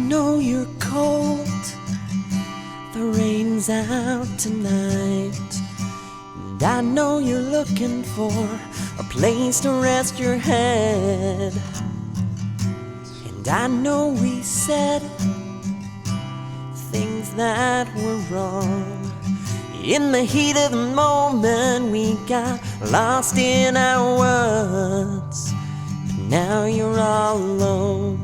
know you're cold, the rain's out tonight, and I know you're looking for a place to rest your head. And I know we said things that were wrong. In the heat of the moment we got lost in our words. But now you're all alone,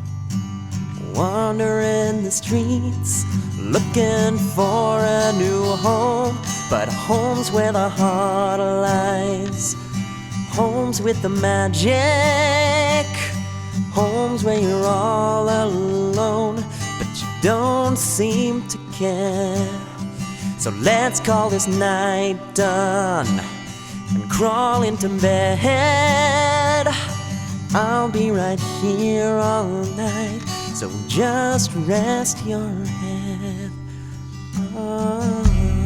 wandering the streets, looking for a new home. But home's where the heart lies, home's with the magic, home's where you're all alone, but you don't seem to care. So let's call this night done and crawl into bed. I'll be right here all night, so just rest your head. Oh.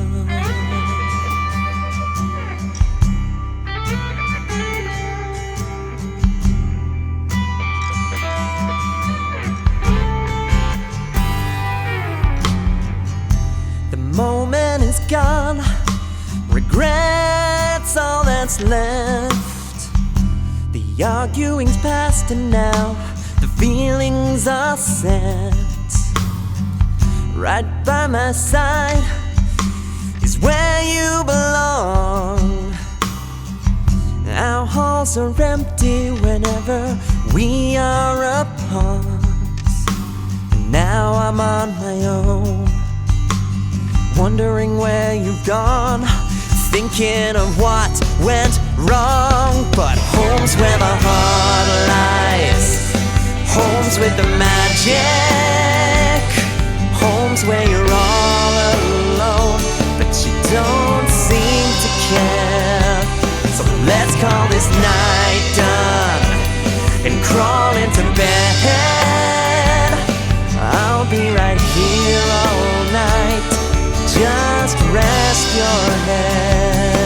The moment is gone, regret's all that's left. The arguing's past and now the feelings are set. Right by my side is where you belong. Our halls are empty whenever we are apart. And now I'm on my own, wondering where you've gone, thinking of what went wrong. But home's where the heart lies, home's with the magic, home's where you're all alone, but you don't seem to care. So let's call this night done and crawl into bed. I'll be right here all night, just rest your head.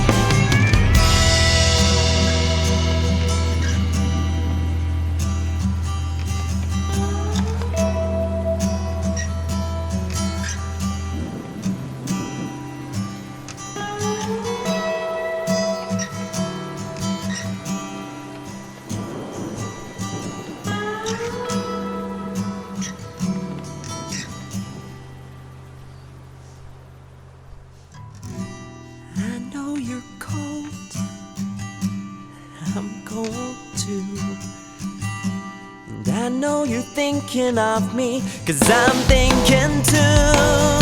You're cold, I'm cold too. And I know you're thinking of me, 'cause I'm thinking too.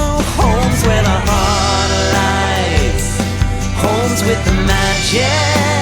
Home's where the heart lies, home's with the magic,